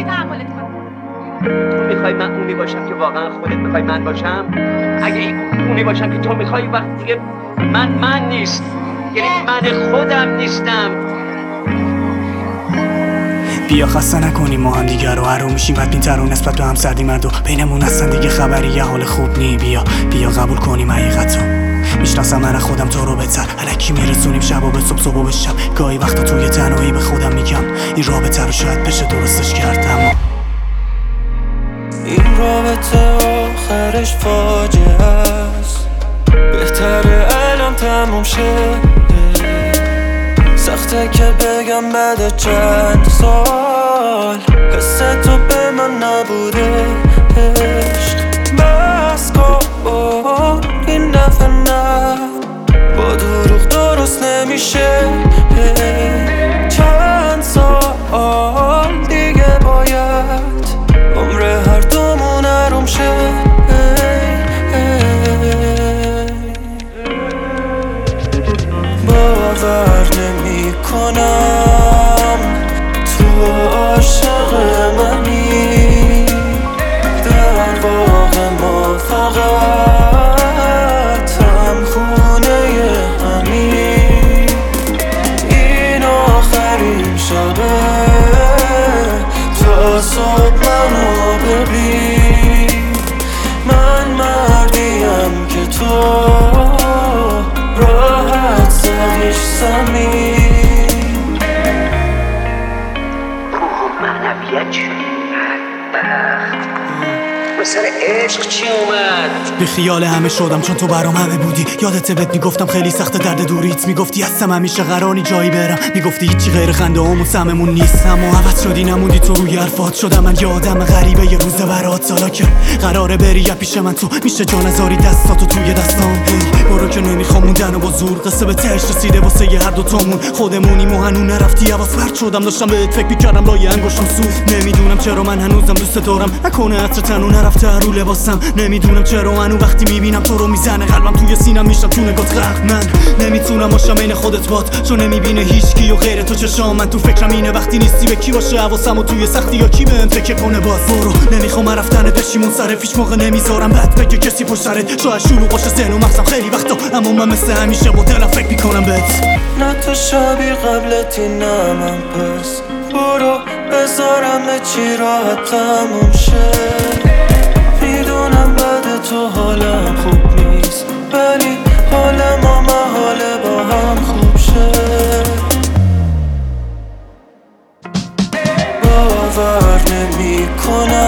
تحملت کنم. تو میخوای من اونی باشم که واقعا خودت میخوای من باشم؟ اگه اونی باشم که تو میخوای وقت دیگه من نیست، یعنی من خودم نیستم. بیا خسته نکنیم ما هم دیگه رو، هر رو میشیم بدبین‌تر و نسبت به هم سردی مرد و بینمون هستن دیگه خبری یه حال خوب نی. بیا قبول کنیم حقیقتو، میشناسم من خودم تو رو بهتر، الکی میرسونیم شبا به صبح به شب. گاهی وقتا توی تنهایی به خودم میگم این رابطه رو شاید بشه درستش کرد، اما این رابطه آخرش فاجعه است، بهتره الان تموم شه. سخته که بگم بعد چند سال حس تو به من نبوده عشق. بس کن این دفعه نه، با دروغ درست نمیشه. چند سال دیگه باید عمر هر دومون آروم شه. باور نمی کنم تو عاشق منی، در واقع ما فقط هم خونه همین. این آخرین شبه تا صبح منو ببین، من مردیم که تو راحت سرش زمین. معنویت چی؟ بدبخت سر عشق چی اومد؟ به خیال همه شدم چون تو برام همه بودی. یادت بهت میگفتم خیلی سخت درد دوریت، میگفتی هستم همیشه قراری جایی برم، میگفتی هیچی غیر خنده همون سممون نیست. اما عوض شدی نموندی تو روی حرفات، شدم من یه آدم غریبه یه روزه برات. سالا که قراره بری یا پیش من تو میشه جا نذاری دستاتو توی دستام. برو که نمیخوام موندن و با زور، قصه به تهش رسیده واسه یه هر دوتامون. خودمونیم و هنوز نرفتی، حواس پرت شدم داشتم بهت فکر میکردم لای انگشتم سوخت. نمیدونم چرا من هنوزم دوست دارم، نکنه عطر تنو نرفته رو لباسم. نمیدونم چرا هنوز وقتی میبینم تو رو میزنه قلبم توی سینم میشم تو نگات غرق. من نمیتونم باشم این خودت باد، چون نمیبینه هیچکی و غیر تو چشام. من تو فکرم اینه وقتی نیستی به کی باشه حواسم و توی سختی یا کی بهم فکر کنه. باز برو نمیخوام رفتن بشی منصرف، هیچ موقع نمیذارم بعد بگه کسی پشت سرت. شاید شروع باشه ذهن و مغزم خیلی وقتا، اما من مثل همیشه با دلم فکر میکنم بهت. نه تو شبیه قبلتی نه من پس برو بذارم چی راحت تموم شه. میدونم بعد تو حالم خوب نیست، ولی حال ما محاله با هم خوب شه. باور نمی کنم